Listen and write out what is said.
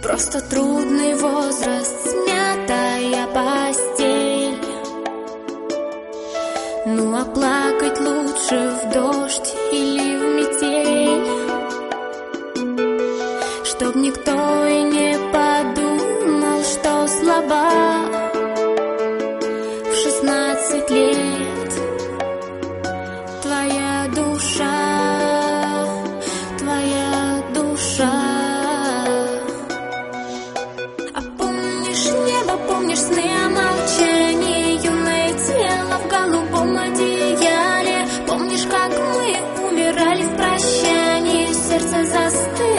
Просто трудный возраст, смятая постель. Ну а плакать лучше в дождь или в метель, чтоб никто и не подумал, что слаба. В 16 лет твоя душа, твоя душа. А помнишь небо, помнишь сны о молчании, юное тело в голубом одеяле. Помнишь, как мы умирали в прощании, сердце застыло